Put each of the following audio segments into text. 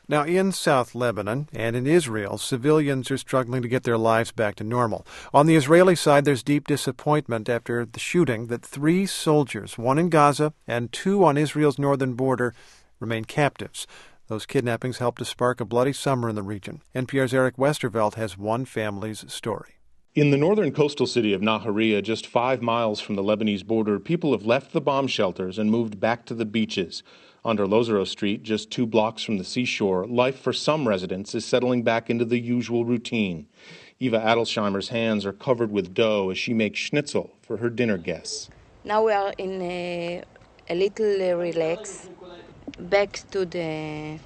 Now, in South Lebanon and in Israel, civilians are struggling to get their lives back to normal. On the Israeli side, there's deep disappointment after the shooting that 3 soldiers, 1 in Gaza and 2 on Israel's northern border, remain captives. Those kidnappings helped to spark a bloody summer in the region. NPR's Eric Westervelt has one family's story. In the northern coastal city of Nahariya, just 5 miles from the Lebanese border, people have left the bomb shelters and moved back to the beaches. Under Lozero Street, just 2 blocks from the seashore, life for some residents is settling back into the usual routine. Eva Adelsheimer's hands are covered with dough as she makes schnitzel for her dinner guests. Now we are in a little relax, back to the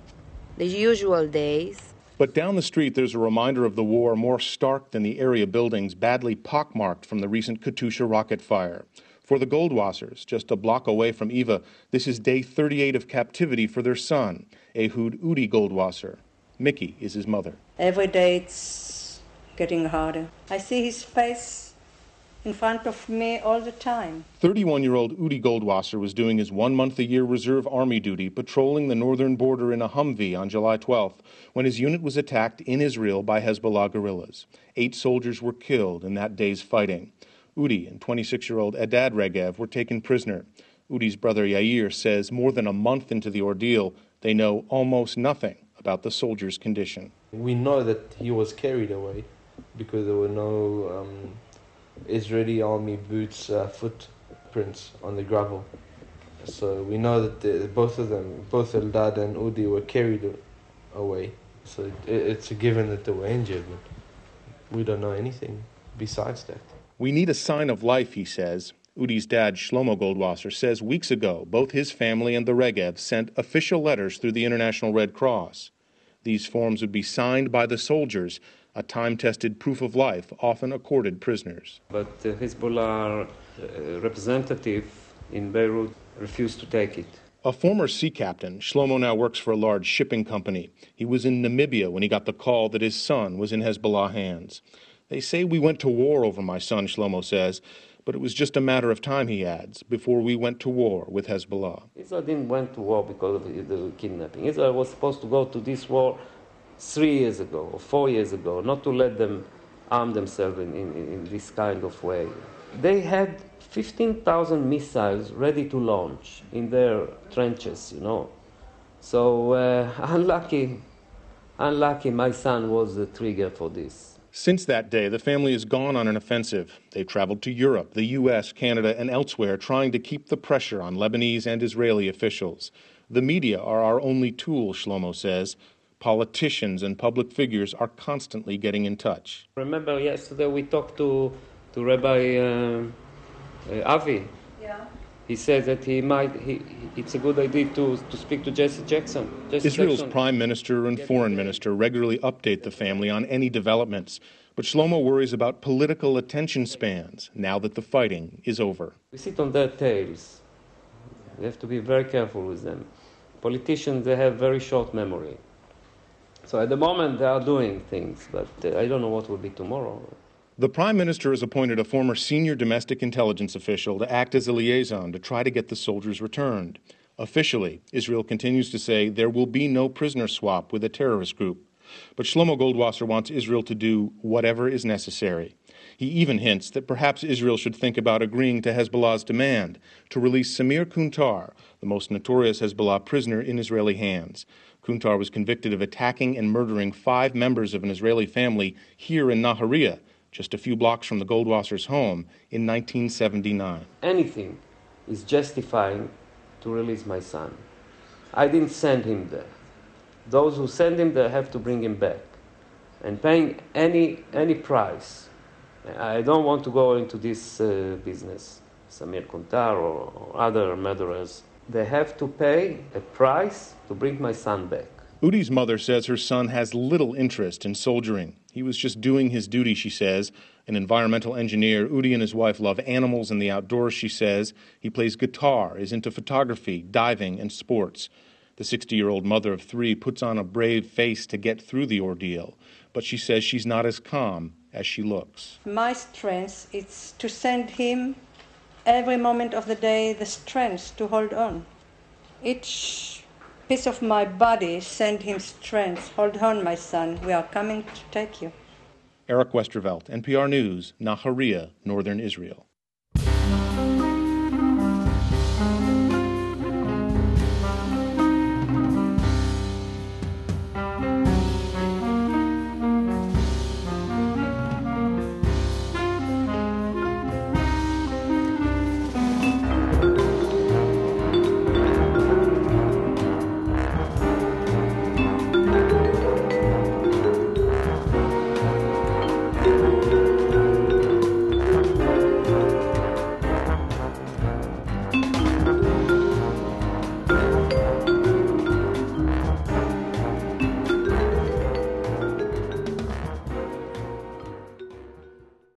usual days. But down the street, there's a reminder of the war more stark than the area buildings badly pockmarked from the recent Katyusha rocket fire. For the Goldwassers, just a block away from Eva, this is day 38 of captivity for their son, Ehud Udi Goldwasser. Mickey is his mother. Every day it's getting harder. I see his face in front of me all the time. 31-year-old Udi Goldwasser was doing his 1-month-a-year reserve army duty patrolling the northern border in a Humvee on July 12th when his unit was attacked in Israel by Hezbollah guerrillas. 8 soldiers were killed in that day's fighting. Udi and 26-year-old Edad Regev were taken prisoner. Udi's brother Yair says more than a month into the ordeal, they know almost nothing about the soldier's condition. We know that he was carried away because there were no Israeli army boots footprints on the gravel. So we know that both of them, both Eldad and Udi, were carried away. So it's a given that they were injured, but we don't know anything besides that. We need a sign of life, he says. Udi's dad, Shlomo Goldwasser, says weeks ago both his family and the Regevs sent official letters through the International Red Cross. These forms would be signed by the soldiers, a time-tested proof of life often accorded prisoners. But the Hezbollah representative in Beirut refused to take it. A former sea captain, Shlomo now works for a large shipping company. He was in Namibia when he got the call that his son was in Hezbollah hands. They say we went to war over my son, Shlomo says, but it was just a matter of time, he adds, before we went to war with Hezbollah. Israel didn't went to war because of the kidnapping. Israel was supposed to go to this war 3 years ago or 4 years ago, not to let them arm themselves in this kind of way. They had 15,000 missiles ready to launch in their trenches, So unlucky my son was the trigger for this. Since that day, the family has gone on an offensive. They've traveled to Europe, the U.S., Canada, and elsewhere, trying to keep the pressure on Lebanese and Israeli officials. The media are our only tool, Shlomo says. Politicians and public figures are constantly getting in touch. Remember yesterday we talked to Rabbi Avi. Yeah. He said that it's a good idea to speak to Jesse Jackson. Israel's prime minister and foreign minister regularly update the family on any developments. But Shlomo worries about political attention spans now that the fighting is over. We sit on their tails. We have to be very careful with them. Politicians, they have very short memory. So at the moment they are doing things, but I don't know what will be tomorrow. The Prime Minister has appointed a former senior domestic intelligence official to act as a liaison to try to get the soldiers returned. Officially, Israel continues to say there will be no prisoner swap with a terrorist group. But Shlomo Goldwasser wants Israel to do whatever is necessary. He even hints that perhaps Israel should think about agreeing to Hezbollah's demand to release Samir Kuntar, the most notorious Hezbollah prisoner in Israeli hands. Kuntar was convicted of attacking and murdering 5 members of an Israeli family here in Nahariya, just a few blocks from the Goldwassers' home, in 1979. Anything is justifying to release my son. I didn't send him there. Those who send him there have to bring him back. And paying any price. I don't want to go into this business, Samir Kuntar or other murderers. They have to pay a price to bring my son back. Udi's mother says her son has little interest in soldiering. He was just doing his duty, she says. An environmental engineer, Udi and his wife love animals and the outdoors, she says. He plays guitar, is into photography, diving, and sports. The 60-year-old mother of 3 puts on a brave face to get through the ordeal, but she says she's not as calm as she looks. My strength is to send him every moment of the day the strength to hold on. Each piece of my body send him strength. Hold on, my son. We are coming to take you. Eric Westervelt, NPR News, Nahariya, Northern Israel.